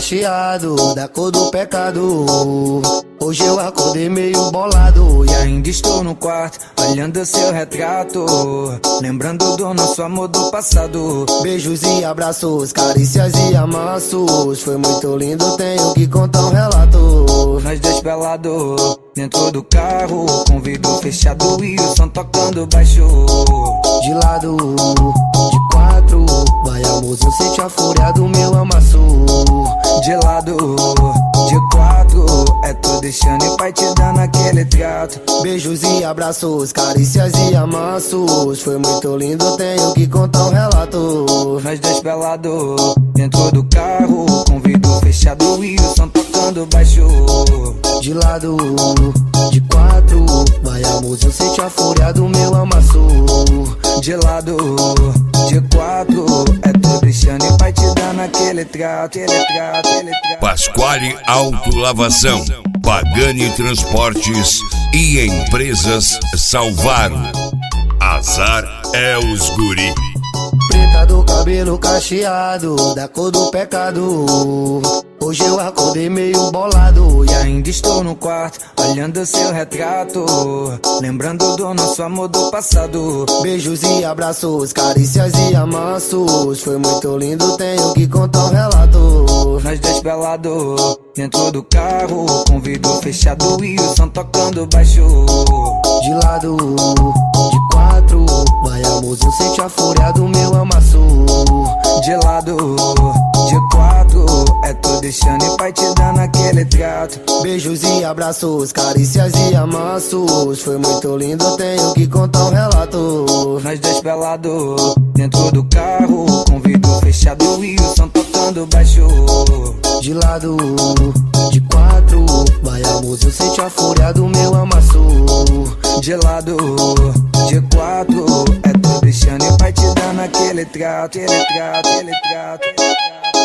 cacheado, da cor do pecado. Hoje eu acordei meio bolado e ainda estou no quarto, olhando seu retrato, lembrando do nosso amor do passado. Beijos e abraços, carícias e amassos. Foi muito lindo, tenho que contar um relato. Nós dois pelados, dentro do carro, com vidro fechado e o som tocando baixo. De lado, de quatro, vai amorzinho, sente a fúria do meu amasso. De lado, de quatro, é tu deixando e pai te dando aquele trato. Beijos e abraços, carícias e amassos. Foi muito lindo, tenho que contar um relato. Nós dois pelados, dentro do carro, com vidro fechado e o som tocando baixo. De lado, de quatro, vai amorzinho, sente a fúria do meu amasso. De lado, de quatro, é tu deixando e pai te dando aquele trato, Pasquale Autolavação, Pagani Transportes e Empresas Salvaram. Azar é os guri. Preta do cabelo cacheado, da cor do pecado. Hoje eu acordei meio bolado e ainda estou no quarto, olhando seu retrato, lembrando do nosso amor do passado. Beijos e abraços, carícias e amassos. Foi muito lindo, tenho que contar um relato. Nós dois pelados, dentro do carro, com vidro fechado e o som tocando baixo. De lado, de quatro, vai amorzinho, sente a fúria do meu amasso. De lado, de quatro, é tu deixando e pai te dando aquele trato. Beijos e abraços, carícias e amassos. Foi muito lindo, tenho que contar um relato. Nós dois pelados, dentro do carro, com vidro fechado e o som tocando baixo. De lado, de quatro, vai amorzinho, sente a fúria do meu amasso. De lado, de quatro, é tu deixando e pai te dando aquele trato.